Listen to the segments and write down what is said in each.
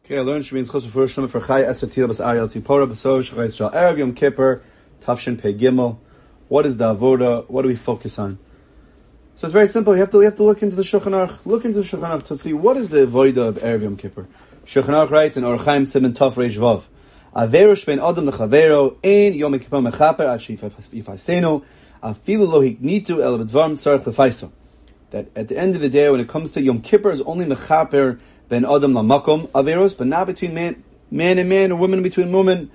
Okay, I learned Shemini Chosuf Furushim for Chai Esatil Bas Ariel Tzipora Baso Shachai Yisrael Erev Yom Kippur Tafshin Pei Gimel. What is the avoda? What do we focus on? So it's very simple. You have to look into the Shulchan Aruch. Look into the Shulchan Aruch to see what is the avoda of Erev Yom Kippur. Shulchan Aruch writes in Orach Chaim Siman Tov Reish Vav, Averu Shbein Adam Lechavero Ein Yom Kippur Mechaper Ad Shifasenu Afilu Lo Hiknitu El B'Dvarim Tzarech Lefaiso. That at the end of the day, when it comes to Yom Kippur, is only Mechaper Ben Adam Lamakom Averos, but not between man and man, or woman between woman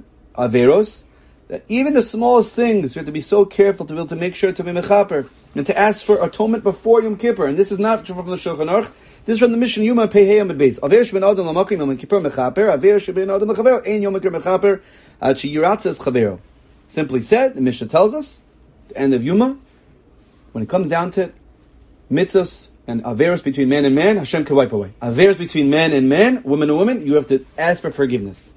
Averos. That even the smallest things, we have to be so careful to be able to make sure to be mechaper and to ask for atonement before Yom Kippur. And this is not from the Shulchan Aruch. This is from the Mishnah Yuma Pehei Amud Beis. Aver sheben Adam lamakim Yom Kippur mechaper. Aver sheben Adam lechavero ein Yom Kippur mechaper ad sheyiratzes chavero. Simply said, the Mishnah tells us, the end of Yuma, when it comes down to it, mitzvahs and averos between man and man, Hashem can wipe away. Averos between man and man, woman and woman, you have to ask for forgiveness.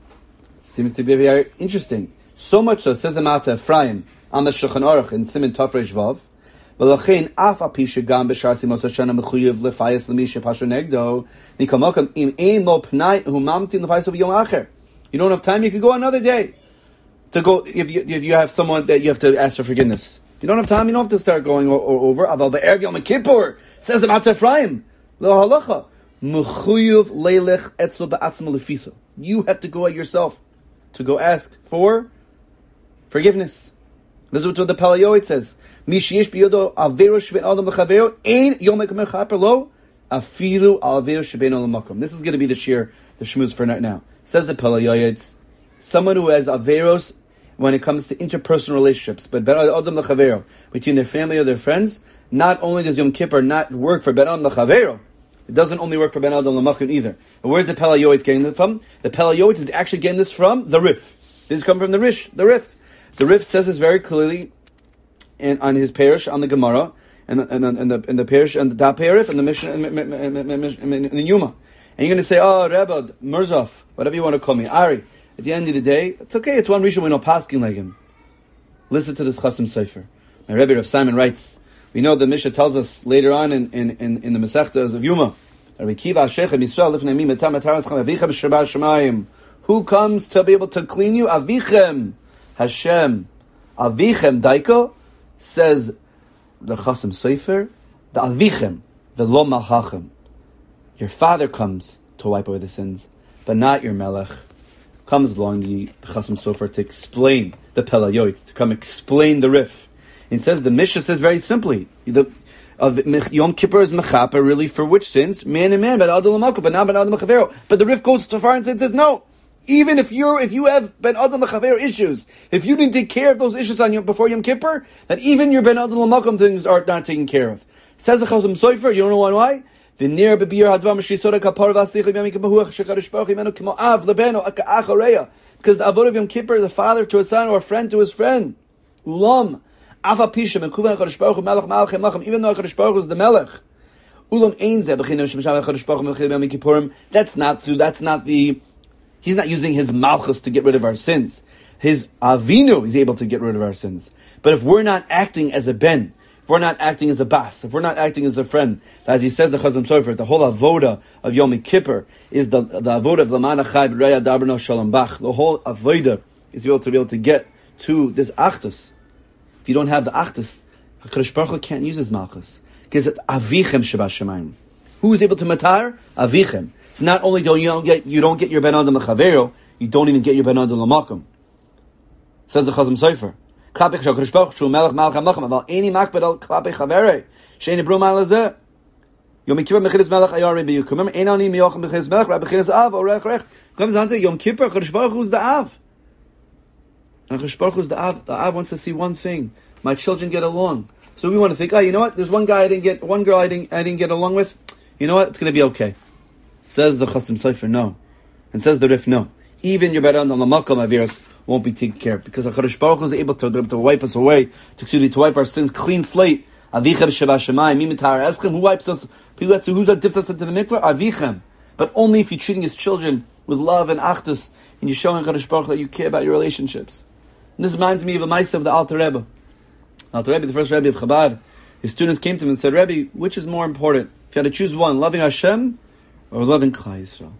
Seems to be very interesting. So much so, says the Mata Ephraim on the Shulchan Aruch in Siman Tov Reish Vav, V'lachein af api shegam b'shar simos hashana mechuyev lefayas l'misha pasha negdo nikamokam im ein lo pnai hu mamtin lefayas b'yom acher. You don't have time, you could go another day to go. If you have someone that you have to ask for forgiveness, you don't have time. You don't have to start going over. Aval be'erev Yom Kippur, says the Mata Ephraim, lo halacha mechuyev leilech etzlo ba'atzma lefisa. You have to go out yourself to go ask for forgiveness. This is what the Palayoid says. Mishiyesh biyodo avero sheben adam lechavero ein yom mechaper lo afilu avero sheben adam makom. This is going to be the shmuz for now. Says the Palayoid, someone who has averos when it comes to interpersonal relationships, but ben adam lechavero, between their family or their friends, not only does Yom Kippur not work for ben adam lechavero, it doesn't only work for ben adam lemakom either. And where's the Palayoid getting it from? The Palayoid is actually getting this from the Rif. This comes from the Rif. The Rif says this very clearly on his parish on the Gemara and the parish and the Da Perif and the Mishnah and the Yuma. And you're going to say, oh, Rebbe, Murzov, whatever you want to call me, Ari. At the end of the day, it's okay. It's one reason we know paskin like him. Listen to this Chasam Sofer. My Rebbe Rav Simon writes. We know the Mishnah tells us later on in the Masechtas of Yuma. Who comes to be able to clean you? Avichem. Hashem, Avichem Daiko, says the Chasam Sofer, the Avichem, the Lo Malchachem. Your father comes to wipe away the sins, but not your Melech. Comes along the Chasam Sofer to explain the Pelayoit, to come explain the Rif. It says, the Mishnah says very simply, Yom Kippur is Mechaper really for which sins? Man and man, but Adam L'Malka, but not Ben Adam L'Chavero. But the Rif goes so far and says, no. Even if you have Ben Adam L'Chaver issues, if you didn't take care of those issues before Yom Kippur, that even your Ben Adam L'Malkum things are not taken care of. Says the Chasam Sofer, you don't know why? Because the avod of Yom Kippur is a father to a son or a friend to his friend. Ulam, even though HaKadosh Baruch Hu is the Melech. That's not the. He's not using his malchus to get rid of our sins. His avinu is able to get rid of our sins. But if we're not acting as a ben, if we're not acting as a bas, if we're not acting as a friend, as he says the Chazam Sofer, the whole avoda of Yom Kippur is the avoda of Laman Achai B'Reya Daberno Shalom Bach. The whole avoda is to be able to get to this achdus. If you don't have the achdus, HaKadosh Baruch Hu can't use his malchus. Because it's avichem sheba shemayim. Who is able to matar? Avichem. So not only you don't get your ben adam l'chavero, you don't even get your ben adam l'makom. Says the Chazam Sofer. Klapei HaKadosh Baruch Hu melech malach hamlachim aval eni makbed al klapei chaverei she'eni brum al hazeh Yom Kippur mechilas melech ayarim b'yukum. Remember, ein ani miyochem mechilas melech rabbi mechilas av orech rech. Comes down to Yom Kippur. HaKadosh Baruch Hu is the av, and HaKadosh Baruch Hu is the av. The av wants to see one thing: my children get along. So we want to think, you know what? There's one girl I didn't get along with. You know what? It's going to be okay. Says the Chasam Sofer, no. And says the Rif, no. Even your better on the Makam Aviras won't be taken care of. Because HaKadosh Baruch Hu is able to wipe us away, to wipe our sins, clean slate. Avichem Sheba Shemayim, Mimitar Eschem, who wipes us, who dips us into the mikvah? Avichem. But only if you're treating his children with love and achdus, and you're showing HaKadosh Baruch Hu that you care about your relationships. And this reminds me of a Maisa of the Alter Rebbe. Alter Rebbe, the first Rebbe of Chabad, his students came to him and said, Rebbe, which is more important? If you had to choose one, loving Hashem or loving Klal Yisrael?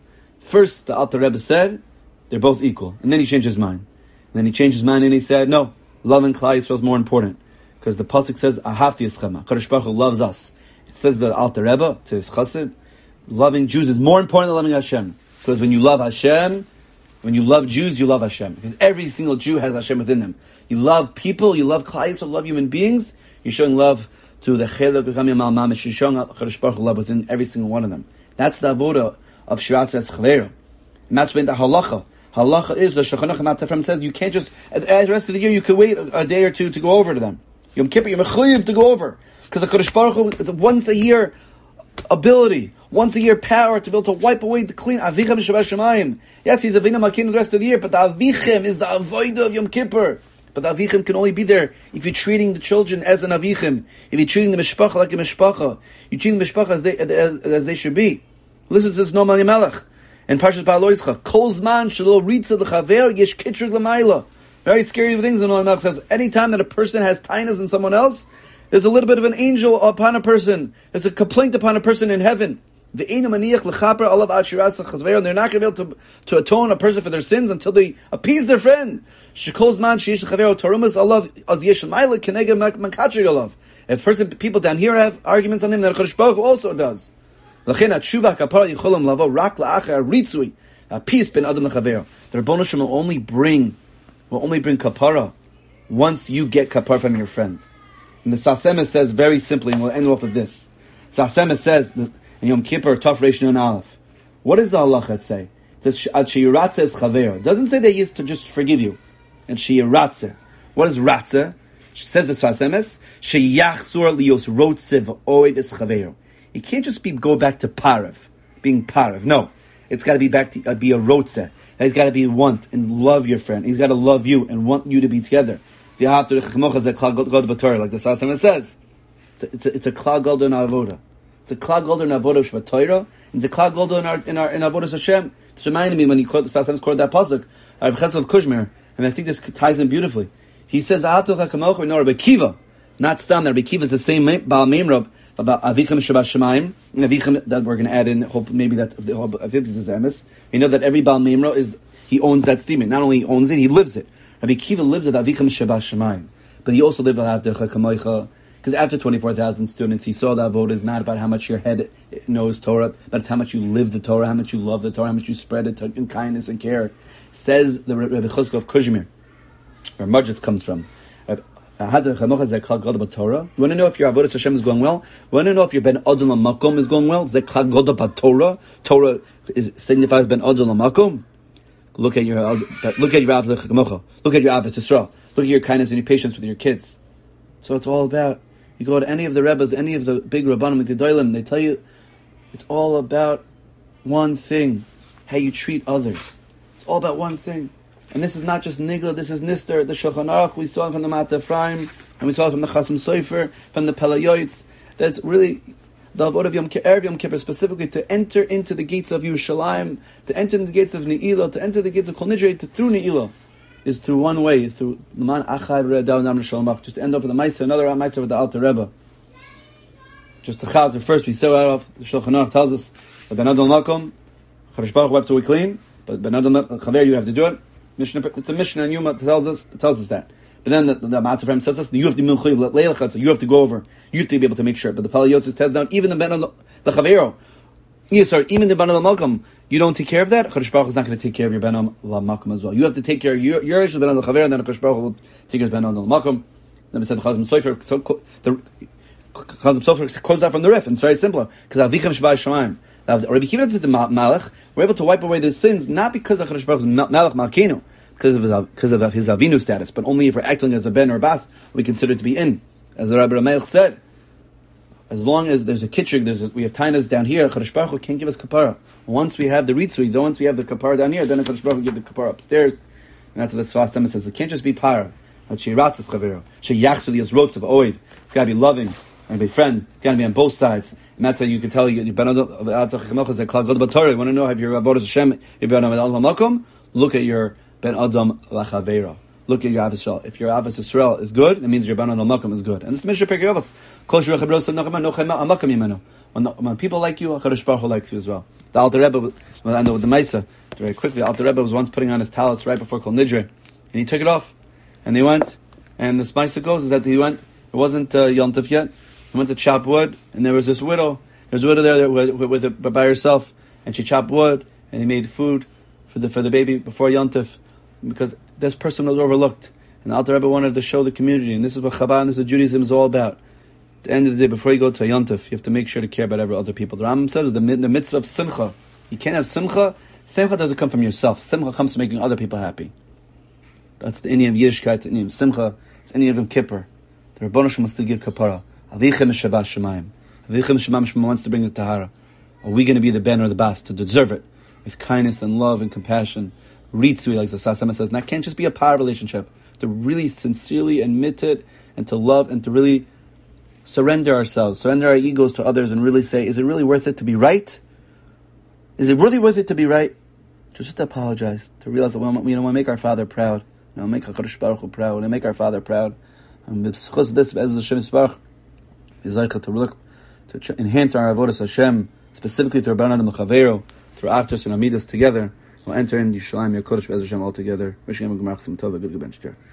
First, the Alter Rebbe said, they're both equal. And then he changed his mind. And then he changed his mind and he said, no, loving Klal Yisrael is more important. Because the pasuk says, Ahavti Eschema. Kadosh Baruch Hu loves us. It says the Alter Rebbe to his chassid, loving Jews is more important than loving Hashem. Because when you love Hashem, when you love Jews, you love Hashem. Because every single Jew has Hashem within them. You love people, you love Klal Yisrael, love human beings, you're showing love to the Chelek V'Chamim Al Mamish. You're showing Kadosh Baruch Hu love within every single one of them. That's the avoda of Shirat Chaveiro. And that's when the halacha. Halacha is, the Shulchan Aruch says, you can't just, at the rest of the year, you can wait a day or two to go over to them. Yom Kippur, you're mechuyev to go over. Because the Kadosh Baruch Hu is a once a year ability, once a year power to be able to wipe away the clean. Avichem Shabbat Shemayim. Yes, he's Avinu Malkeinu the rest of the year, but the Avichem is the avodah of Yom Kippur. But the Avichem can only be there if you're treating the children as an Avichem. If you're treating the Mishpacha like a Mishpacha. You're treating the Mishpacha as they should be. Listen to this Noam Elimelech. In Parshas Ba'aloischa, Kol Zman Shelo Ritza L'Chaver Yesh Kitrig L'Mayla. Very scary things. The Noam Elimelech says, anytime that a person has tinus in someone else, there's a little bit of an angel upon a person. There's a complaint upon a person in heaven. And they're not going to be able to atone a person for their sins until they appease their friend. If people down here have arguments on him, then Kadosh Baruch Hu also does. A peace ben adam lechaver. The Rebbeinu Shem will only bring kapara once you get kapara from your friend. And the Sas Emes says very simply, and we'll end off with this. Sas Emes says in Yom Kippur, Taf Reish Nun Aleph. What does the halacha say? It says Ad sheyiratze es chaver. It doesn't say that he is to just forgive you. And sheyiratze. What is ratze? She says the Sas Emes, sheyachzor lios rotzev oed es chaver. You can't just go back to parav, being parav. No, it's got to be back to be a rotzeh. He's got to be want and love your friend. He's got to love you and want you to be together. Like the Sas Emes says, it's a klal gadol in avoda. It's a klal gadol in avoda of Shabbat Torah. It's a klal gadol in our avodas Hashem. It's reminding me when he quoted the Sas Emes quoted that pasuk. I have Chesed of Kushmer, and I think this ties in beautifully. He says, "Not stam that Rabbi Kiva is the same Baal Meimrab about Avichem Shabbat Shemayim, and Avichem that we're going to add in. Hope maybe that I think this is Emes. We know that every Baal Meimra he owns that statement. Not only he owns it, he lives it. Rabbi Kiva lived at Avichem Shabbat Shemayim, but he also lived at Avdecha Kamoicha. Because after 24,000 students, he saw that vote is not about how much your head knows Torah, but it's how much you live the Torah, how much you love the Torah, how much you spread it in kindness and care. Says the Rebbe Chuzka of Kuzhmir, where Marjitz comes from. You want to know if your avodas Hashem is going well? You want to know if your ben adon lamakom is going well? Torah signifies ben adon lamakom. Look at your avos. Look at your avos Yisrael. Look at your kindness and your patience with your kids. So it's all about. You go to any of the rebbes, any of the big rabbanim and gedolim, they tell you it's all about one thing: how you treat others. It's all about one thing. And this is not just Nigla, this is Nister, the Shulchan Aruch, we saw it from the Mata Ephraim, and we saw it from the Chasam Sofer, from the Pelayoitz. That's really the Avodah of Yom Kippur, specifically to enter into the gates of Yerushalayim, to enter into the gates of Ne'ilah, to enter the gates of Kol Nidre, through Ne'ilah, is through one way, through L'man Achai V'Re'adav Nam Shalom. Just to end up with a Meiser, another Meiser with the Alter Rebbe. Just the Chazer. First, we saw out of the Shulchan Aruch tells us, that Ben Adon Makom, Chadosh Baruch Hu wipes away clean, but Ben Adon Chaver, you have to do it. It's a Mishnah and Yuma tells us that. But then the Ma'at Ephraim says this, you have to you have to go over. You have to be able to make sure. But the Pali Yotzes tells down, even the Ben the Chavero, even the Ben al Malcolm, you don't take care of that, Chadosh Baruch Hu is not going to take care of your Ben al Malcolm as well. You have to take care of your Ben al Chavero, and then Chadosh Baruch Hu will take care of Ben al Malcolm. Then we said the Chazam Sofer, the Chazam Sofer quotes that from the Rif, and it's very simple. Because Avichem Shabbat Shemayim. Rabbi Kiva says the Malach, we're able to wipe away the sins, not because of Chadosh Baruch Hu's Malach Malkeinu, because of his Avinu status, but only if we're acting as a Ben or a Bas, we consider to be in. As the Rabbi Ramelech said, as long as there's a kitchig, we have tainas down here, Chadosh Baruch Hu can't give us kapara. Once we have the ritzui, once we have the kapara down here, then Chadosh Baruch Hu give the kapara upstairs. And that's what the Sfas Emes says. It can't just be para. It's got to be loving and be friend. Got to be on both sides. And that's how you can tell you want to know if you're avodas Hashem, look at your ben adam lachavera. look at your Avos Yisrael. If your Avos Yisrael is good, it means your Banan al-Makam is good. And this is Mishnah Pirkei Avos. Kol shurach habrosav nachama nochem al-Makam yimenu. When people like you, HaKadosh Baruch Hu likes you as well. The Alter Rebbe, I know with the Maisa, very quickly, the Alter Rebbe was once putting on his talis right before Kol Nidre, and he took it off. And he went, and the Maisa goes is that he went, it wasn't Yom Tov yet, he went to chop wood, and there was this widow. There's a widow there by herself, and she chopped wood, and he made food for the baby before Yom Tov, because this person was overlooked. And the Alter Rebbe wanted to show the community, and this is what Chabad and this is what Judaism is all about. At the end of the day, before you go to Yom Tov, you have to make sure to care about other people. The Rambam says the mitzvah of simcha. You can't have simcha. Simcha doesn't come from yourself. Simcha comes from making other people happy. That's the Indian of Yiddishkeit, the Indian of Simcha, it's the Indian of Yom Kippur. The Rebbeinu Shem wants to give kapara. Avichem Shabbat Shemayim. Avichem Shemayim wants to bring the tahara. Are we going to be the ben or the bas to deserve it? With kindness and love and compassion. Ritzui, like the Sasama says. And that can't just be a power relationship. To really sincerely admit it, and to love, and to really surrender ourselves, surrender our egos to others, and really say, is it really worth it to be right? Is it really worth it to be right? Just to apologize, to realize that we want to make our Father proud. Make HaKadosh Baruch Hu proud. We want to make our Father proud. And because of this, Be'ez Hashem Yisparach, to enhance our avodas Hashem, specifically to Rabbanan and Mechaveiro, through Achdus and Amidas together, we'll enter in Yishalayim Yakodesh Be'ez Hashem all together. Wishing him a Gemach Sim Tov, a good bench chair.